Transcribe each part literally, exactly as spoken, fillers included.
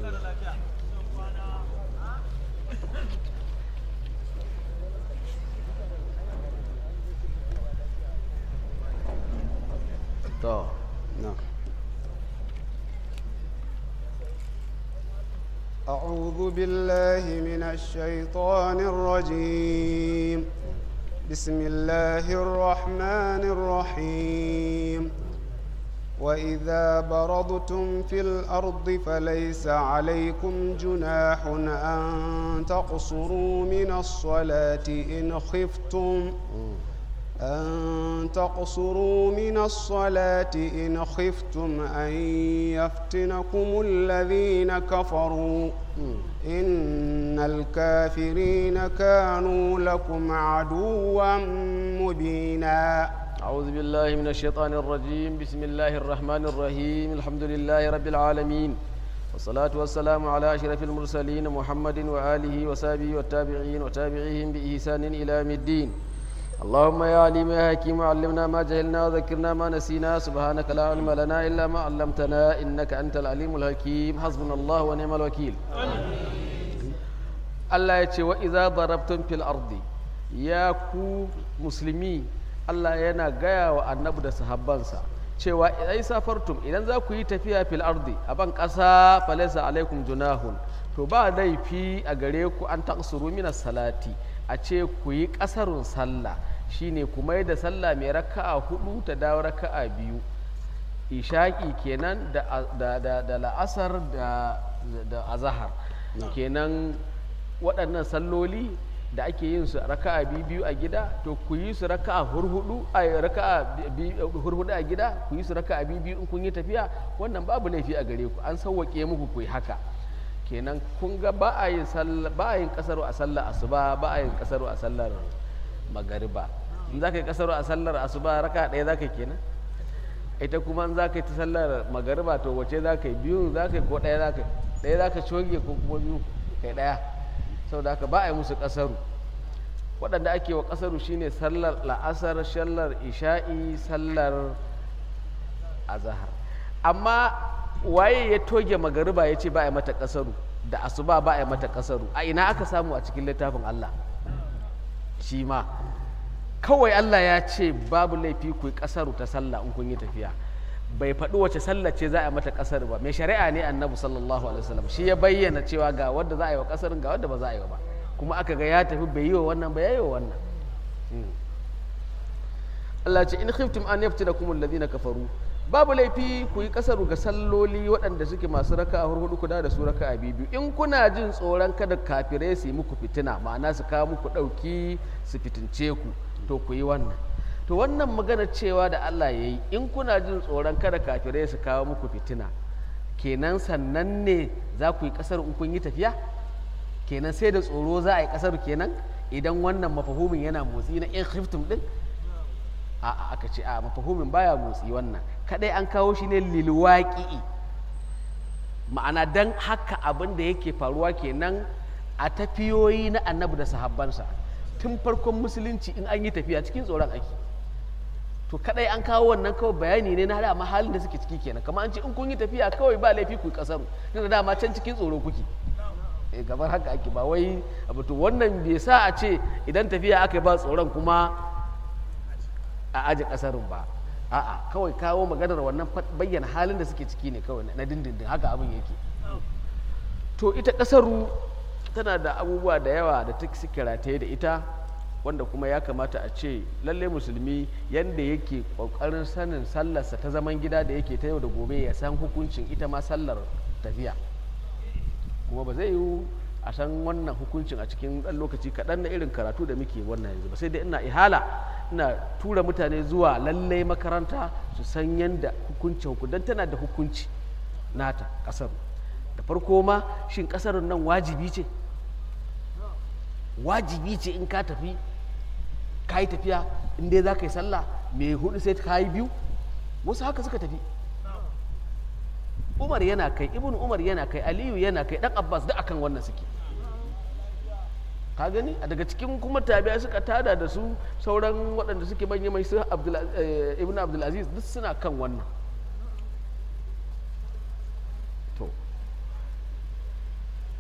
to na أعوذ بالله من الشيطان الرجيم بسم الله الرحمن الرحيم وإذا برضتم في الأرض فليس عليكم جناح أن تقصروا من الصلاة إن خفتم أن تقصروا من الصلاة إن خفتم أن يفتنكم الذين كفروا إن الكافرين كانوا لكم عدوا مبينا أعوذ بالله من الشيطان الرجيم بسم الله الرحمن الرحيم الحمد لله رب العالمين والصلاة والسلام على أشرف المرسلين محمد وآله وصحبه والتابعين وتابعيهم بإحسان إلى يوم الدين اللهم يا عليم يا حكيم علمنا ما جهلنا وذكرنا ما نسينا سبحانك لا علم لنا إلا ما علمتنا إنك أنت العليم الحكيم حسبنا الله ونعم الوكيل الله يتي وإذا ضربتم في الأرض يا كو مسلمي الله yana gaya wa annabi da sahabbansa cewa idan safartum idan za ku yi tafiya fil ardi a ban ƙasa falaysa alaikum junahun to ba laifi a gare ku an taqsuru min salati a ce ku yi ƙasarun sallah shine ku mai da sallah mai raka'a hudu ta dawo raka'a biyu ishaƙi kenan da, da, da, da la'asar da, da azahar kenan waɗannan salloli da ake yin su raka'a biyu a gida to ku yi su raka'a hurhudu a raka'a hurhudu a gida ku yi su raka'a biyu in kun yi tafiya wannan babu laifi a gare ku an sauwaƙe muku ku yi haka kenan kun ga ba a yin ba a yin kasaru a sallar asuba ba a yin kasaru a sallar magariba in za ka yi kasaru a sallar asuba raka ɗaya za ka yi kenan ita kuma in za ka yi ta sallar magariba to wace za ka yi biyu za ka yi ko ɗaya za ka yi ɗaya za ka coge ko kuma biyu kai ɗaya saboda haka ba a yi musu kasaru waɗanda ake wa kasaru shine sallar la'asar sallar isha'i sallar azahar amma waye ya toge magariba ya ce ba a mata kasaru da asuba ba a mata kasaru a ina aka samu a cikin littafin Allah shi ma kawai Allah ya ce babu laifi ku yi kasaru ta sallah in kun yi tafiya bai faɗi wace sallah ce za a mata kasaru ba mai shari'a ne annabi sallallahu alaihi wasallam shi ya bayyana cewa ga wanda za a yi wa kasarin ga wanda ba za a yi ba kuma aka ga ya tafi bai yi wa wannan ba ya yi wa wannan Allah ce in khiftum an yaftinakum alladhina kafaru babu laifi ku yi kasaru ga salloli waɗanda suke masu raka a hurhudu ku da su raka a biyu in kuna jin tsoron kada kafirai su yi muku fitina ma'ana su kawo muku ɗauki su fitince ku to ku yi wannan to wannan magana cewa da Allah ya yi in kuna jin tsoron kada kafirai su kawo muku fitina kenan sannan ne za ku yi kasar in kun yi tafiya kenan sai da tsoro za a yi kasar kenan idan wannan mafahumin yana motsi na in khiftum din a aka ce a mafahumin baya motsi wannan kadai an kawo shi ne lilwaqi'i ma'ana dan haka abin da yake faruwa kenan a tafiyoyi na annabi da sahabbansa tun farkon musulunci in an yi tafiya cikin tsoron ake to kadai an kawo wannan kawai bayani ne na dama halin da suke ciki kenan kamar an ce in kun yi tafiya kawai ba laifi ku kasaru tunda dama can cikin tsoro kuke eh gabar haka ake ba wai abu to wannan bai sa a ce idan tafiya aka ba tsoron kuma a aji kasarun ba a'a kawai kawo maganar wannan bayyana halin da suke ciki ne kawai na dindindin haka abin yake to ita kasaru tana da abubuwa da yawa da ta suke rataye da ita wanda kuma ya kamata a ce lalle musulmi yanda yake kokarin sanin sallarsa ta zaman gida da yake ta yau da gobe ya san hukuncin ita ma sallar tafiya kuma ba zai yiwu a san wannan hukuncin a cikin ɗan lokaci kaɗan na irin karatu da muke wannan yanzu ba sai dai ina ihala ina tura mutane zuwa lallai makaranta su san yadda hukuncin hukudan tana da hukunci nata ƙasar da farko ma shin ƙasar nan wajibi ce wajibi ce in ka tafi ka yi tafiya in dai za ka yi sallah mai hudu sai ka yi biyu wasu haka suka tafi umar yana kai ibn umar yana kai aliyu yana kai dan abbas da akan wannan suke ka gani a daga cikin kuma tabi'a suka tada da su sauran waɗanda suke manya mai su ibn abdulaziz duk suna kan wannan to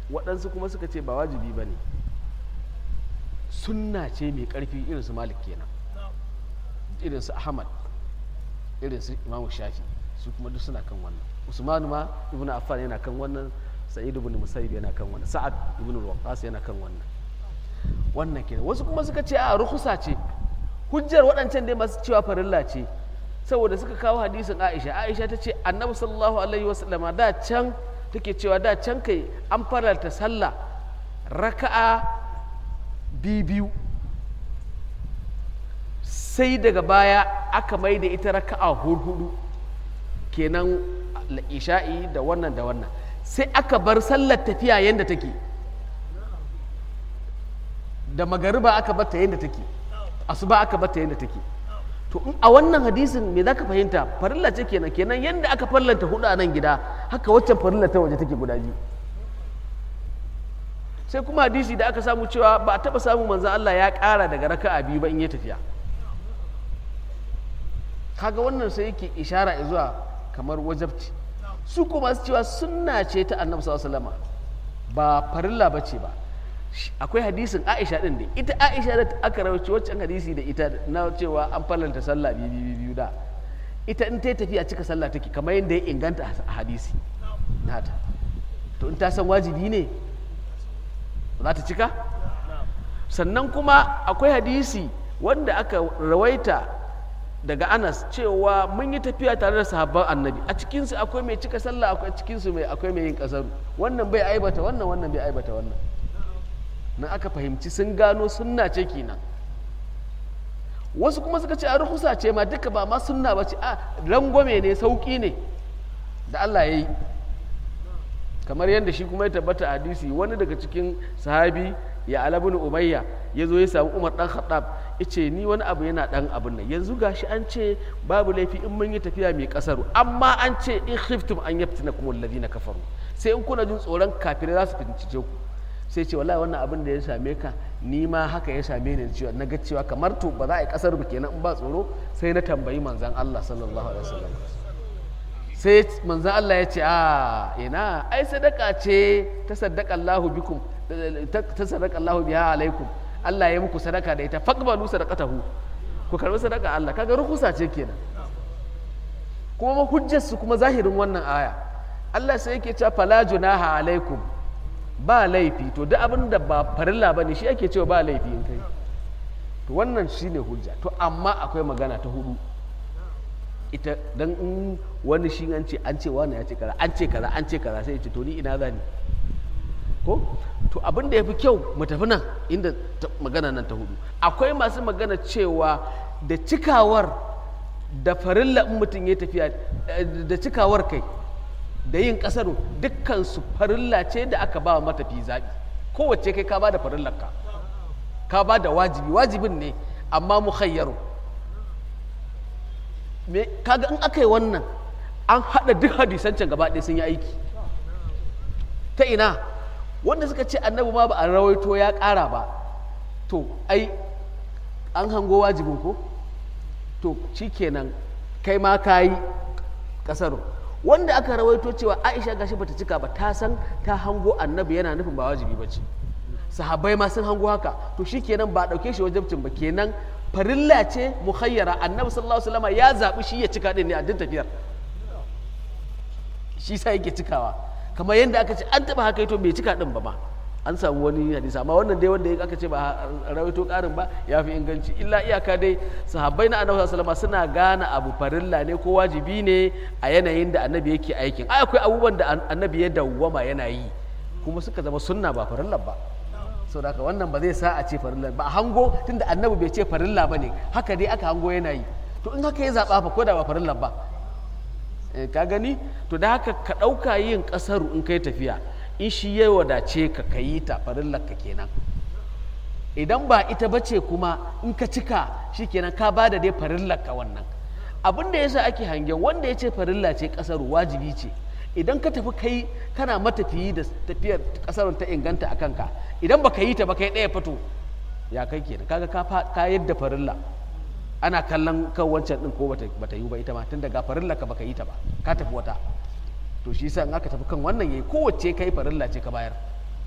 waɗansu kuma suka ce ba wajibi ba ne, sunna ce mai ƙarfi, irin su Malik kenan, irin su Ahmad, irin su Imam Shafi, su kuma duk suna kan wannan. Usman ma ibn Affan yana kan wannan, Sa'id ibn Musayyib yana kan wannan, Sa'ad ibn Waqqas yana kan wannan. Wannan kenan. Wasu kuma suka ce a rukhsa ce, hujjar waɗancan dai masu cewa farilla ce, saboda suka kawo hadisin Aisha. Aisha ta ce Annabi sallallahu alaihi wasallam da can take cewa da can kai an faralta sallah raka'a biyu, sai daga baya aka mai da ita raka'a hudu, kenan isha'i da wannan da wannan, sai aka bar sallar tafiya yadda take, da magariba aka bata yadda take, asuba aka bata yadda take. To in a wannan hadisin me zaka fahimta? Farilla ce kenan, kenan yadda aka farlanta hudu a nan gida haka waccan farilla ta waje take guda biyu. Sai kuma hadisi da aka samu cewa ba a taba samu manzon Allah ya ƙara daga raka'a biyu ba in ya tafiya. Kaga wannan sai yake ishara zuwa kamar wajabci. Su kuma su cewa sunna ce ta Annabi sallallahu alaihi wasallam, ba farilla bace ba. Akwai hadisin Aisha din dai, ita Aisha da aka rawaito wancan hadisi da ita na cewa an fallanta sallah biyu biyu biyu da ita in ta tafiya cika sallah take, kamar yadda ya inganta a hadisi nata. To in ta san wajibi ne za ta cika. Sannan kuma akwai hadisi wanda aka rawaita daga Anas cewa mun yi tafiya tare da sahabban Annabi, a cikinsu akwai mai cika sallah, akwai cikinsu mai akwai mai yin kasaru, wannan bai aibata wannan, wannan bai aibata wannan. Na aka fahimci sun gano sunna ce kenan. Wasu kuma suka ce a ruhusa ce ma, duka ba ma sunna ba ce, a rangwame ne, sauki ne da Allah ya yi, kamar yadda shi kuma ya tabbata a hadisi. Wani daga cikin sahabi ya Ala bin Umayya ya zo ya samu Umar dan Khattab, ya ce ni wani abu yana dan abin nan, yanzu gashi an ce babu laifi in mun yi tafiya mai kasaru, amma an ce in khiftum an yaftinakum alladhina kafaru, sai in kuna jin tsoron kafirai za su fitince ku. Sai ce wallahi wannan abin da ya same ka ni ma haka ya same ni, cewa na ga cewa kamar to ba za a yi kasar ba kenan in ba tsoro. Sai na tambayi manzon Allah sallallahu alaihi wasallam, sai manzon Allah ya ce a ina, ai sadaka ce ta saddaka Allahu bikum, ta saddaka Allahu biha alaikum, Allah ya muku sadaka da ita, faqbalu sadaqatahu, ku karbi sadaka Allah. Kaga rukusa ce kenan. Kuma hujjar su kuma zahirin wannan aya, Allah sai yake cewa fala junaha alaikum, ba laifi. To duk abin da ba farilla bane shi ake cewa ba laifi in kai. To wannan shine hujja. To amma akwai magana ta hudu, ita dan in wani shi an ce an ce wani ya ce kaza an ce kaza an ce kaza sai ya ce to ni ina zani ko. To abin da yafi kyau mu tafi nan inda magana nan ta hudu. Akwai masu magana cewa da cikawar da farilla in mutum ya tafiya da cikawar kai da yin kasar dukkan su farilla ce da aka ba wa matafi zaɓi. Kowace kai ka ba da farillarka, ka ba da wajibi, wajibin ne amma mukhayyaru. Me kaga in aka yi wannan an haɗa duk hadisan can gaba ɗaya sun yi aiki. Ta ina wanda suka ce annabi ma ba a rawaito ya ƙara ba, to ai an hango wajibin ko, to shikenan kai ma ka yi ƙasaru. Wanda aka rawaito cewa Aisha gashi bata cika ba, ta san ta hango annabi yana nufin ba wajibi bace, sahabbai ma sun hango haka, to shikenan ba dauke shi wajibcin ba, kenan farilla ce mukhayyara. Annabi sallallahu alaihi wasallam ya zabi shi ya cika din ne a duk tafiyar, shi sai yake cikawa. Kamar yadda aka ce an taba haka to bai cika din ba ma, an samu wani hadisi, amma wannan dai wanda aka ce ba rawaito karin ba ya fi inganci. Illa iyaka dai sahabbai na annabi sallallahu alaihi wasallam suna gane abu farilla ne ko wajibi ne a yanayin da annabi yake aikin. Ai akwai abubuwan da annabi ya dawwama yana yi kuma suka zama sunna ba farilla ba, saboda haka wannan ba zai sa a ce farilla ba. A hango tunda annabi bai ce farilla ba ne, haka dai aka hango yana yi, to in haka ya zaba fa ko da ba farilla ba, ka gani. To da haka ka ɗauka yin ƙasaru in kai tafiya, in shi ya wadace ka ka yi ta farillarka kenan. Idan ba ita bace kuma in ka cika shi kenan ka ba da dai farillarka. Wannan abin da yasa ake hangen wanda ya ce farilla ce ƙasaru wajibi ce, idan ka tafi kai kana matafiyi da tafiyar ƙasarun ta inganta a kanka, idan ba ka yi ta ba kai ɗaya fito ya kai kenan, kaga ka yadda farilla. Ana kallon kan wancan ɗin ko bata yi ba ita ma, tun daga farillarka baka yi ta ba ka tafi wata. To shi yasa in aka tafi kan wannan yayi kowace kai farilla ce ka bayar,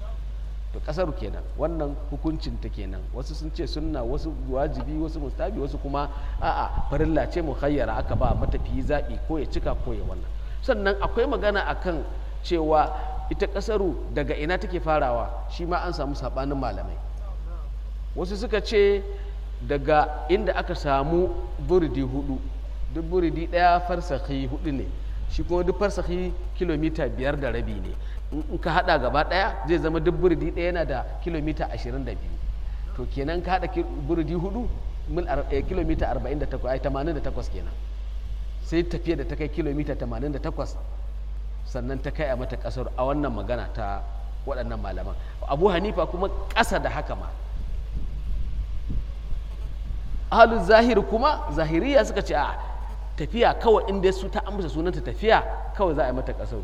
to kasaru kenan, wannan hukuncin ta kenan. Wasu sun ce sunna, wasu wajibi, wasu mustabi, wasu kuma a'a farilla ce mukhayyara, aka ba matafiyi zaɓi ko ya cika ko ya wannan. Sannan akwai magana akan cewa ita kasaru daga ina take farawa, shi ma an samu sabanin malamai. Wasu suka ce daga inda aka samu buridi hudu, duk buridi ɗaya farsahi hudu ne, shi kuma duk farsahi kilomita biyar da rabi ne. In ka hada gaba ɗaya zai zama duk buridi ɗaya yana da kilomita ashirin da biyu. To kenan ka hada buridi hudu mil kilomita arba'in da takwas, ai tamanin da takwas kenan. Sai tafiya da ta kai kilomita tamanin da takwas sannan ta kai a mata kasar, a wannan magana ta waɗannan malaman. Abu Hanifa kuma ƙasa da haka ma. Ahlul zahiri kuma zahiriya suka ce a tafiya kawai inda su ta amsa sunanta tafiya kawai za a yi mata kasar.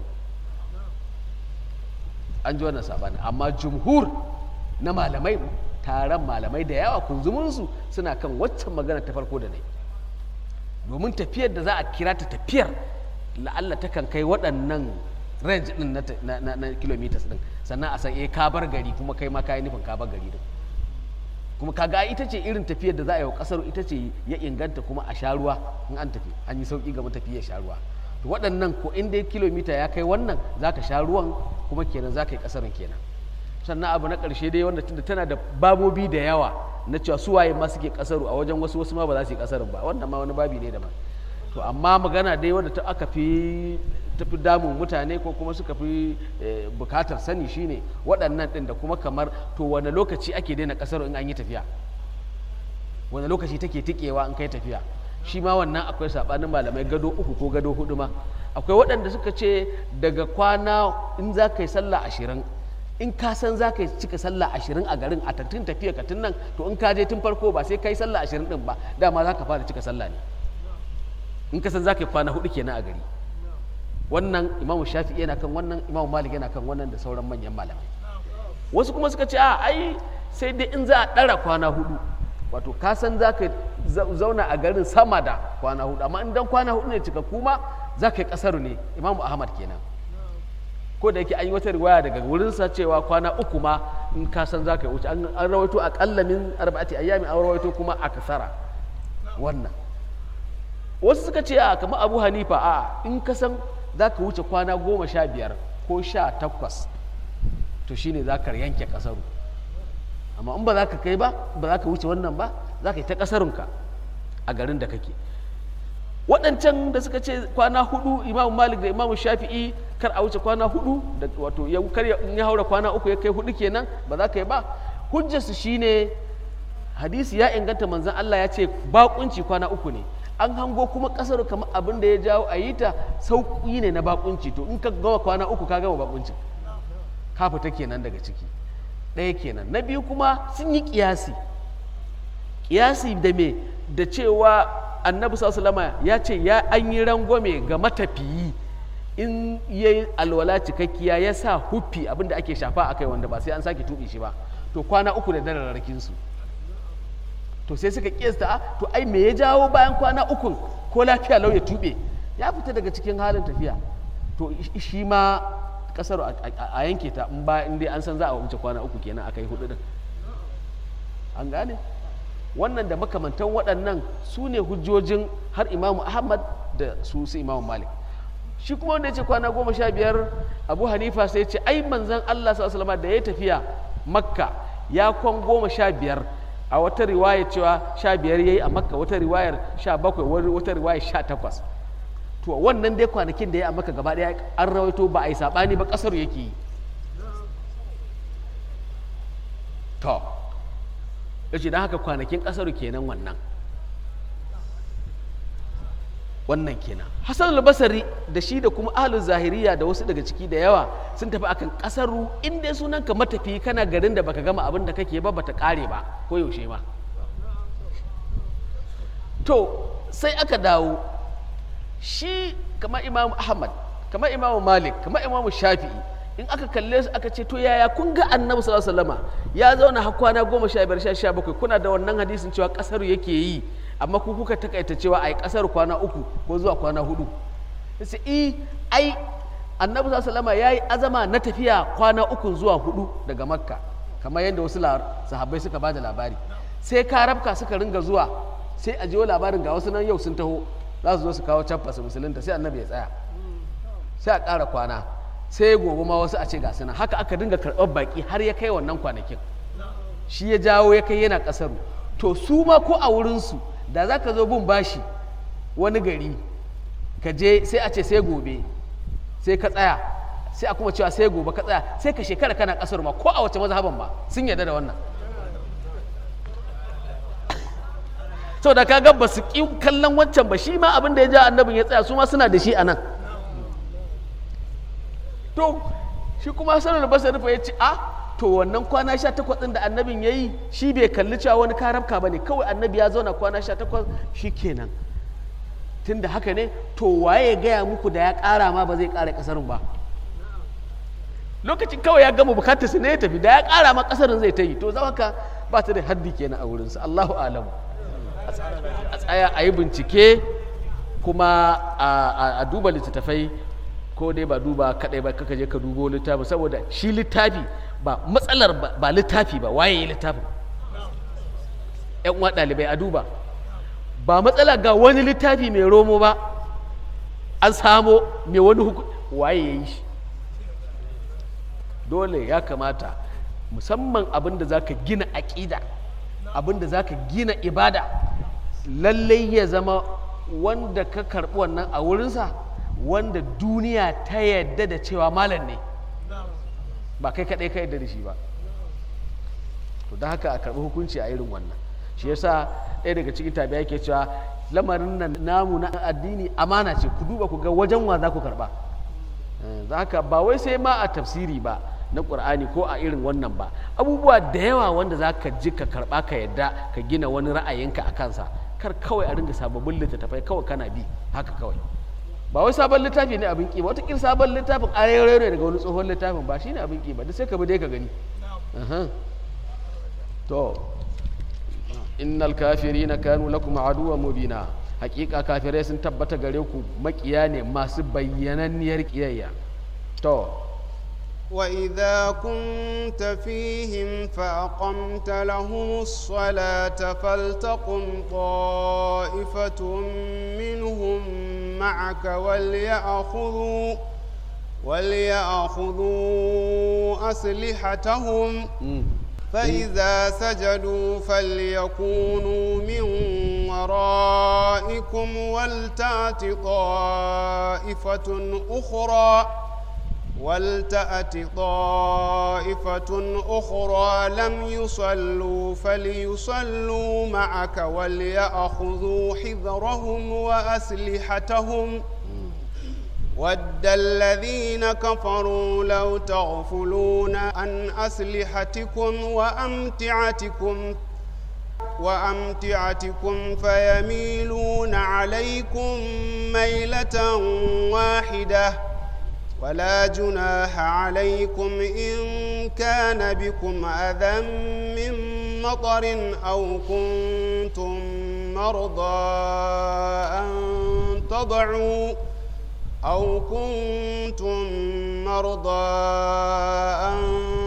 An ji wannan sabani, amma jumhur na malamai, taron malamai da yawa kunzuminsu suna kan waccan magana ta farko da ne, domin tafiyar da za a kira ta tafiyar la'alla ta kan kai waɗannan range ɗin na, na, na kilometers ɗin, sannan a san eh ka bar gari kuma kai ma ka yi nufin ka bar gari din, kuma kaga ita ce irin tafiyar da za a yi wa ƙasar, ita ce ya inganta kuma a sha ruwa in an tafi, an yi sauƙi ga matafiya sha ruwa. To waɗannan ko in dai kilomita ya kai wannan za ka sha ruwan kuma kenan za ka yi ƙasarin kenan. Sannan abu na ƙarshe dai wanda tunda tana da babobi da yawa na cewa su waye ma suke ƙasaru, a wajen wasu wasu ma ba za su yi ƙasarin ba, wannan ma wani babi ne daban. To amma magana dai wanda ta aka fi tafi damun mutane ko kuma suka fi bukatar sani shine waɗannan ɗin, da kuma kamar to wane lokaci ake daina ƙasaru in an yi tafiya, wane lokaci take tikewa in kai tafiya. Shi ma wannan akwai saɓanin malamai, gado uku ko gado hudu ma. Akwai waɗanda suka ce daga kwana in za ka yi sallah ashirin, in ka san za ka yi cika sallah ashirin a garin a tattun tafiya ka tun nan, to in ka je tun farko ba sai ka yi sallah ashirin ɗin ba, dama za ka fara cika sallah ne, in ka san za ka yi kwana hudu kenan a gari. Wannan Imamu Shafi'i yana kan wannan, Imamu Malik yana kan wannan da sauran manyan malamai. Wasu kuma suka ce a ai sai dai in za a ɗara kwana hudu, wato ka san za ka zauna a garin sama da kwana hudu, amma in dan kwana hudu ne cika kuma za ka yi ƙasaru ne. Imamu Ahmad kenan, ko da yake an yi wata riwaya daga wurinsa cewa kwana uku ma in ka san za ka yi wuce, an rawaito a ƙallamin arba'ati ayyami, an rawaito kuma a kasara wannan. Wasu suka ce a kamar Abu Hanifa a in ka san za ka wuce kwana goma sha biyar ko sha takwas to shine za ka yanke ƙasaru, amma in ba za ka kai ba, ba za ka wuce wannan ba, za ka yi ta ƙasarunka a garin da kake. Waɗancan da suka ce kwana hudu, Imamu Malik da Imamu Shafi'i kar a wuce kwana hudu, da wato ya kar in ya haura kwana uku ya kai hudu kenan ba za ka yi ba. Hujjarsu shine hadisi ya inganta, manzon Allah ya ce baƙunci kwana uku ne. An hango kuma ƙasar kamar abin da ya jawo a yi ta sauƙi ne na baƙunci, to in ka gama kwana uku ka gama baƙunci, ka fita kenan daga ciki. Ɗaya kenan. Na biyu kuma sun yi ƙiyasi, ƙiyasi da me, da cewa annabi sallallahu alaihi wasallam ya ce ya an yi rangwame ga matafiyi in ya yi alwala cikakkiya ya sa huffi abin da ake shafa a kai wanda ba sai an sake tuɓe shi ba, to kwana uku da dararrakin su. To sai suka kiyasta, to ai me ya jawo bayan kwana uku ko lafiya lau ya tuɓe, ya fita daga cikin halin tafiya, to shi ma kasar a yanke ta in ba in dai an san za a wuce kwana uku kenan aka yi hudu din. An gane wannan da makamantan waɗannan su ne hujjojin har Imamu Ahmad da su su Imamu Malik. Shi kuma wanda ya ce kwana goma sha biyar, Abu Hanifa sai ya ce ai manzon Allah sallallahu alaihi wasallam da ya tafiya Makka ya kwan goma sha biyar, a wata riwaya cewa sha biyar yayi a Makka, wata riwayar sha bakwai, wata riwayar sha takwas. To wannan dai kwanakin da ya maka gaba daya an rawaito ba a yi sabani ba, kasar yake yi. To yace dan haka kwanakin kasar kenan wannan wannan kenan. Hassan al-Basri da shi da kuma ahlul zahiriya da wasu daga ciki da yawa sun tafi akan kasaru in dai sunan ka matafi, kana garin da baka gama abin da kake ba, bata kare ba ko yaushe ma. To sai aka dawo shi kamar Imam Ahmad, kamar Imam Malik, kamar Imam Shafi'i, in aka kalle su aka ce to yaya kun ga Annabi sallallahu alaihi wasallama ya zauna har kwana goma sha biyar sha bakwai, kuna da wannan hadisin cewa kasar yake yi, amma ku kuka takaita cewa ai kasar kwana uku ko zuwa kwana hudu. Sai i ai Annabi sallallahu alaihi wasallama yayi azama na tafiya kwana uku zuwa hudu daga Makka, kamar yadda wasu sahabbai suka ba da labari. Sai karabka suka ringa zuwa sai a jiwo labarin ga wasu nan yau sun taho za su zo su kawo cappa su musulunta, sai annabi ya tsaya sai a ƙara kwana, sai gobe ma wasu a ce ga suna, haka aka dinga karɓar baƙi har ya kai wannan kwanakin. Shi ya jawo ya kai yana ƙasaru. To su ma ko a wurinsu da za ka zo bin bashi wani gari ka je sai a ce sai gobe, sai ka tsaya, sai a kuma cewa sai gobe ka tsaya, sai ka shekara kana ƙasar ma ko a wace mazhaban ba sun yarda da wannan. So da ka ga ba su ƙi kallon wancan ba, shi ma abin da ya ja annabin ya tsaya su ma suna da shi a nan. To shi kuma sanar basar rufa ya ce a to wannan kwana sha takwas ɗin da annabin ya yi shi bai kalli cewa wani karabka ba ne, kawai annabi ya zauna kwana sha takwas shi kenan. Tun da haka ne to waye gaya muku da ya ƙara ma ba zai ƙara ƙasarin ba. Lokacin kawai ya gama bukatar su ne ya tafi, da ya ƙara ma ƙasarin zai ta yi, to zama ka ba ta da haddi kenan a wurinsa. Allahu alamu. A tsaya a yi bincike kuma a duba littattafai, ko dai ba duba kadai ba, kaka je ka dubo littafi, saboda shi littafi ba matsalar ba littafi ba waye yi littafin. Yan uwa ɗalibai a duba, ba matsala ga wani littafi mai romo ba an samo mai wani hukunci waye ya yi shi. Dole ya kamata musamman abin da za ka gina aƙida, abin da za ka gina ibada, lallai ya zama wanda ka karɓi wannan a wurinsa wanda duniya ta yadda da cewa malam ne, ba kai kaɗai ka yadda da shi ba. To da haka a karɓi hukunci a irin wannan. Shi yasa ɗaya daga cikin tabi'a yake cewa lamarin nan namu na addini amana ce, ku duba ku ga wajen wa za ku karɓa. Za haka ba wai sai ma a tafsiri ba na ƙur'ani ko a irin wannan ba, abubuwa da yawa wanda za ka ji ka karɓa ka yadda ka gina wani ra'ayinka a kansa, kar kawai a ringa sababbin littattafai kawai kana bi haka kawai. Ba wai sabon littafi ne abin ƙi ba, wataƙila sabon littafin ayoyi ne daga wani tsohon littafin, ba shi ne abin ƙi ba, duk sai ka bi dai ka gani. To innal kafirina kanu lakum aduwwan mubina, hakika kafirai sun tabbata gare ku makiya ne masu bayyananniyar kiyayya. To وإذا كنت فيهم فأقمت لهم الصلاة فلتقم طائفة منهم معك وليأخذوا وليأخذوا أسلحتهم فإذا سجدوا فليكونوا من ورائكم ولتأت طائفة أخرى ولتأت طائفة أخرى لم يصلوا فليصلوا معك وليأخذوا حذرهم وأسلحتهم ود الذين كفروا لو تغفلون عن أسلحتكم وأمتعتكم وأمتعتكم فيميلون عليكم ميلة واحدة ولا جناح عليكم إن كان بكم أذى من مطر أو كنتم مرضى أن تضعوا أو كنتم مرضى أن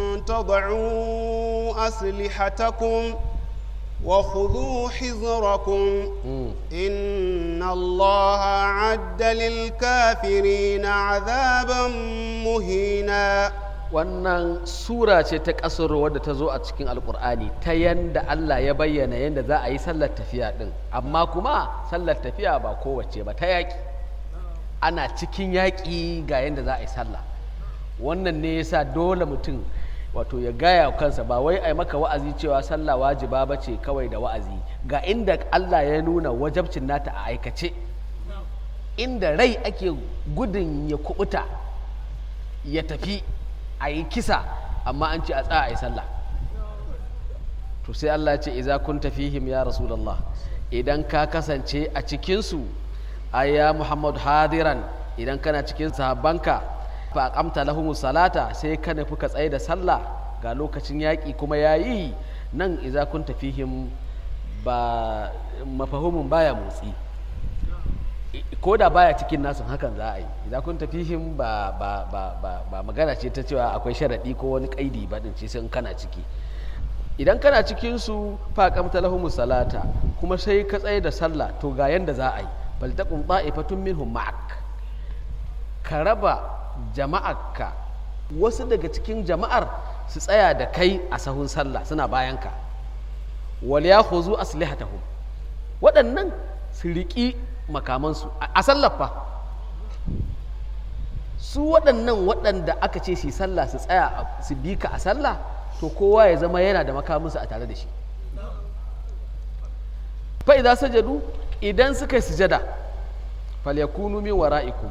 تضعوا أسلحتكم وخذوا حذركم إن الله أعد للكافرين عذابا مهينا. wannan sura ce ta kasar wadda ta zo a cikin alkur'ani ta yanda Allah ya bayyana yanda za a yi sallar tafiya din, amma kuma sallar tafiya ba kowace ba, ta yaƙi. Ana cikin yaƙi ga yanda za a yi sallah. Wannan ne yasa dole mutum wato ya gaya kansa, ba wai a yi maka wa'azi cewa sallah wajiba ba ce kawai da wa'azi, ga inda Allah ya nuna wajabcin nata a aikace, inda rai ake gudun ya kubuta ya tafi a yi kisa, amma an ce a tsaya a yi sallah. To sai Allah ya ce iza kunta fihim ya Rasulullah, idan ka kasance a cikinsu ayya Muhammad hadiran, idan kana cikin sahabbanka fa aqamta lahumus salata, sai ka nufi ka tsaye da sallah ga lokacin yaƙi kuma yayi. Nan iza kunta fihim ba mafahumin baya motsi, ko da baya cikin nasu hakan za a yi idan kun tafi him ba ba ba ba ba magana ce ta cewa akwai sharadi ko wani kaidi ba din ce sai kana ciki idan kana cikin su fa qamta lahumus salata kuma sai ka tsaye da sallah to ga yanda za a yi bal taqum ta'ifatun minhum ma'ak ka raba jama'arka wasu daga cikin jama'ar su tsaya da kai a sahun sallah suna bayanka wal yakhuzu aslihatahum waɗannan su riƙi makamansu a sallar fa su waɗannan waɗanda aka ce su sallah su tsaya su bi ka a sallah to kowa ya zama yana da makaminsu a tare da shi fa idza sajadu idan suka yi sujada falyakunu min wara'ikum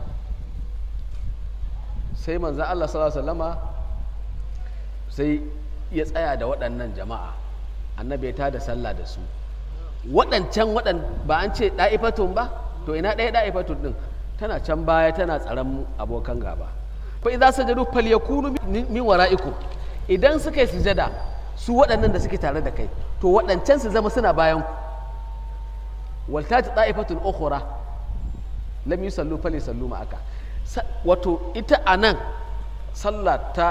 sai manzo Allah sallallahu alaihi wasallama sai ya tsaya da waɗannan jama'a annabi ya tada sallah da su waɗancan waɗan ba an ce ɗa'ifatun ba to ina ɗaya ɗa'ifatun ɗin tana can baya tana tsaron abokan gaba fa idza sajadu falyakunu min wara'ikum idan suka yi sujada su waɗannan da suke tare da kai to waɗancan su zama suna bayan ku wal tati ɗa'ifatun ukhra lam yusallu falyusallu ma'aka wato ita anan sallah ta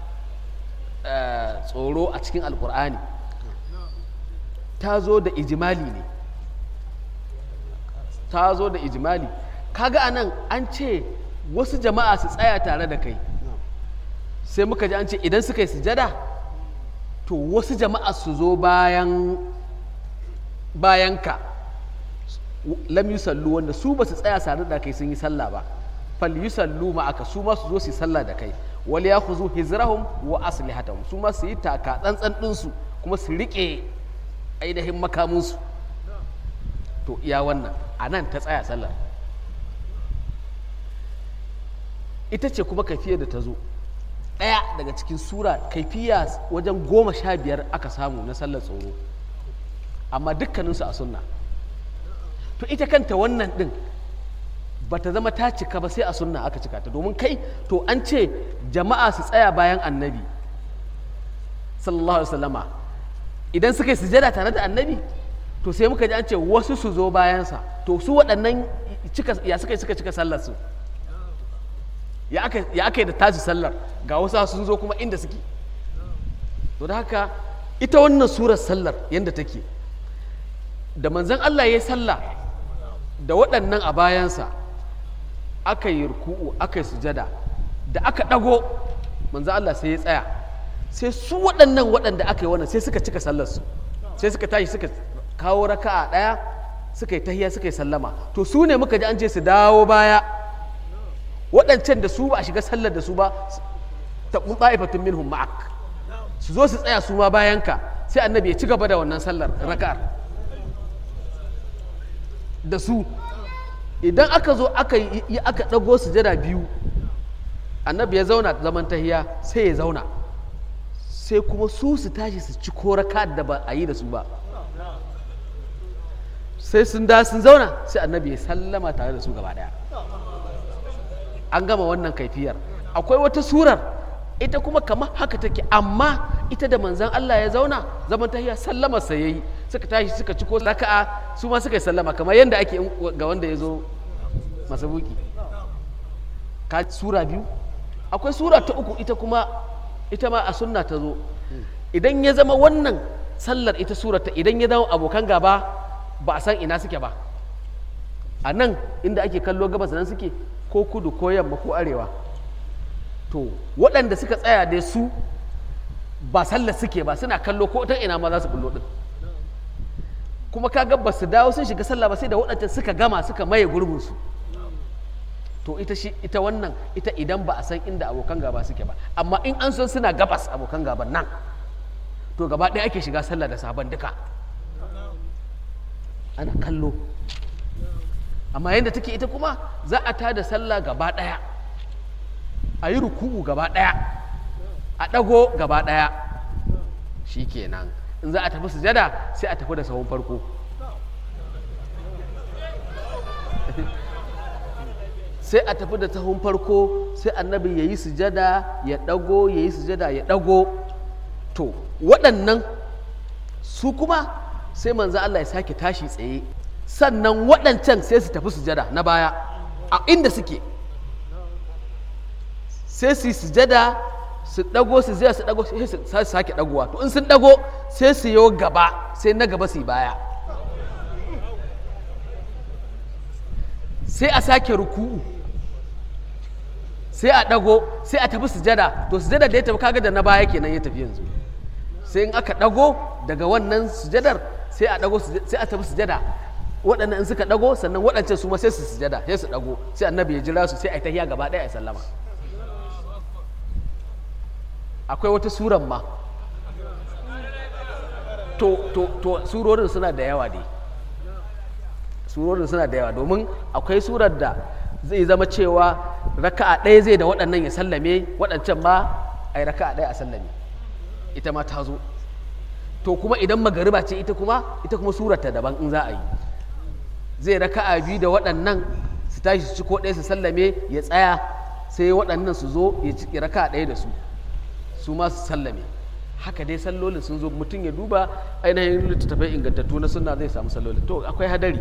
tsoro a cikin alqur'ani ta zo da ijimali ne ta zo da ijimali kaga anan an ce wasu jama'a su tsaya tare da kai sai muka ji an ce idan suka yi sujada to wasu jama'a su zo bayan bayanka lam yusallu wanda su ba su tsaya tare da kai sun yi sallah ba fal yusallu ma'aka su ma su zo su yi sallah da kai wal yakhuzu hizrahum wa aslihatahum su ma su yi taka tsantsan ɗinsu kuma su riƙe ainihin makamunsu to iya wannan a nan ta tsaya sallar ita ce kuma kaifiyar da ta zo ɗaya daga cikin sura kaifiya wajen goma sha biyar aka samu na sallar tsoro amma dukkaninsu a sunna to ita kanta wannan ɗin ba ta zama ta cika ba sai a sunna aka cika ta domin kai to an ce jama'a su tsaya bayan annabi sallallahu alaihi wasallama idan suka yi sujada tare da annabi to sai muka ji an ce wasu su zo bayansa to su waɗannan ya suka yi suka cika sallar su ya aka yi da tashi sallar ga wasu sun zo kuma inda suke to da haka ita wannan surar sallar yadda take da manzon Allah ya yi sallah da waɗannan a bayansa aka yi ruku'u aka yi sujada da aka ɗago manzon Allah sai ya tsaya sai su waɗannan waɗanda aka yi wannan sai suka cika sallarsu sai suka tashi suka kawo raka'a ɗaya suka yi tahiya suka yi sallama to su ne muka ji an ce su dawo baya waɗancan da su ba a shiga sallar da su ba ta kun ta'ifatun minhum ma'ak su zo su tsaya su ma bayanka sai annabi ya ci gaba da wannan sallar raka'ar da su idan aka zo aka yi aka ɗago sujada biyu annabi ya zauna zaman tahiya sai ya zauna sai kuma su su tashi su ci ko raka da ba a yi da su ba sai sun da sun zauna sai annabi ya sallama tare da su gaba daya an gama wannan kaifiyar akwai wata surar ita kuma kamar haka take amma ita da manzan Allah ya zauna zaman tahiyya sallama sa yayi suka tashi suka ci ko raka'a su ma suka yi sallama kamar yadda ake ga wanda ya zo masabuki ka sura biyu akwai sura ta uku ita kuma ita ma a sunna ta zo idan ya zama wannan sallar ita surata idan ya zama abokan gaba ba a san ina suke ba a nan inda ake kallo gabas nan suke ko kudu ko yamma ko arewa to waɗanda suka tsaya da su ba sallar suke ba suna kallo ko ta ina ma za su bullo din kuma kaga ba su dawo sun shiga sallah ba sai da waɗanda suka gama suka maye gurbinsu to ita shi ita wannan ita idan ba a san inda abokan gaba suke ba amma in an san suna gabas abokan gaban nan to gaba ɗaya ake shiga sallah da sabon duka ana kallo amma yadda take ita kuma za a tada sallah gaba ɗaya a yi ruku'u gaba ɗaya a ɗago gaba ɗaya shikenan in za a tafi sujada sai a tafi da sahun farko sai a tafi da sahun farko sai annabi ya yi sujada ya ɗago ya yi sujada ya ɗago to waɗannan su kuma sai manzo Allah ya sake tashi tsaye sannan waɗancan sai su tafi sujada na baya a inda suke, sai su yi sujada su ɗago su zai su ɗago sai su sake ɗagowa, to in sun ɗago sai su yi gaba sai na gaba su yi baya, sai a sake ruku'u sai a ɗago sai a tafi sujada, to sujada da ya tafi kaga da na baya kenan ya tafi yanzu, sai in aka ɗago daga wannan sujadar sai a ɗago sai a tafi sujada, waɗannan in suka ɗago sannan waɗancan su ma sai su sujada sai su ɗago sai annabi ya jira su sai a yi tahiya gaba ɗaya a sallama. Akwai wata suran ma to to to surorin suna da yawa dai, surorin suna da yawa domin akwai surar da zai zama cewa raka'a ɗaya zai da waɗannan ya sallame, waɗancan ma a yi raka'a ɗaya a sallame, ita ma ta zo. To kuma idan magariba ce ita kuma ita kuma surarta daban in za a yi, zai raka'a biyu da waɗannan su tashi su ci ko ɗaya su sallame ya tsaya sai waɗannan su zo ya ci raka'a ɗaya da su su ma su sallame. Haka dai sallolin sun zo, mutum ya duba ainihin littattafai ingantattu na sunna zai samu sallolin. To akwai hadari,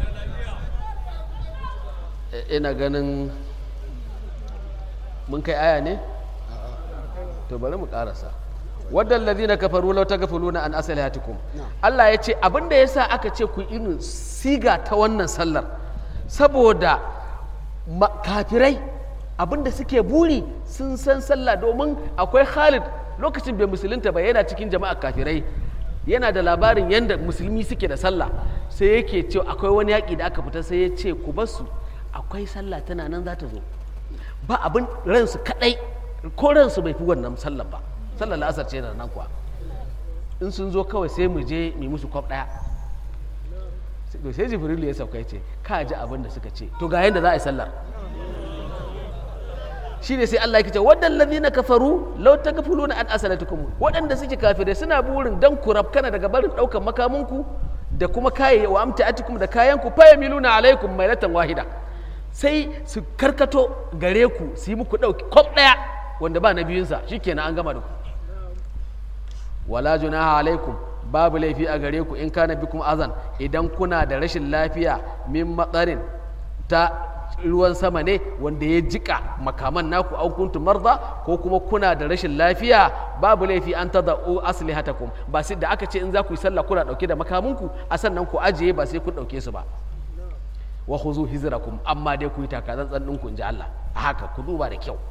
ina ganin mun kai aya ne, to bari mu karasa. Wadan ladina kafaru law taghfuluna an aslihatikum, Allah ya ce abinda yasa aka ce ku irin siga ta wannan sallar saboda kafirai abinda suke buri sun san sallah, domin akwai Khalid lokacin bai musulunta ba yana cikin jama'a kafirai, yana da labarin yadda musulmi suke da sallah, sai yake ce akwai wani yaƙi da aka fita sai ya ce ku basu akwai sallah tana nan za ta zo, ba abin ransu kadai ko ransu bai fi wannan sallar ba, sallar la'asar ce da nan kuwa in sun zo kawai sai mu je mu musu kwaf ɗaya. Sai Jibrilu ya sauka ya ce ka ji abin da suka ce, to ga yadda za a yi sallar. Shi ne sai Allah ya ce wadan ladina kafaru law taghfuluna an asalatukum, waɗanda suke kafirai suna burin dan ku rafkana daga barin ɗaukar makamanku da kuma kaye wa amtaatikum da kayanku fa yamiluna alaikum mailatan wahida, sai su karkato gare ku su yi muku ɗauki kwaf ɗaya wanda ba na biyunsa, shikenan an gama da ku. Wala junaha alaikum, babu laifi a gare ku in kana bikum azan, idan kuna da rashin lafiya min matsarin ta ruwan sama ne wanda ya jika makaman naku au kuntum marda, ko kuma kuna da rashin lafiya, babu laifi an tada'u aslihatakum, ba sai da aka ce in za ku yi sallah kuna dauke da makamunku a sannan ku ajiye ba sai kun dauke su ba. Wa khuzu hizrakum, amma dai ku yi takazantsan ɗinku in ji Allah, a haka ku duba da kyau.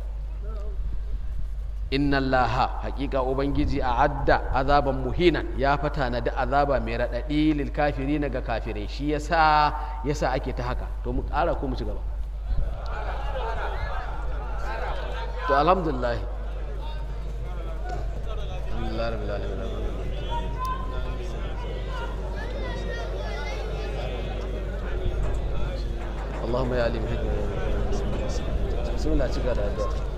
Inna Allaha, haƙiƙa ubangiji a adda azaban muhinan, ya fata na da azaba mai raɗaɗi lil kafirina ga kafirai, shi yasa yasa ake ta haka. To mu ƙara ko mu ci gaba? To alhamdulillah, alhamdulillah rabbil alamin. Allahumma ya alim hikma, bismillah, ci gaba da addu'a.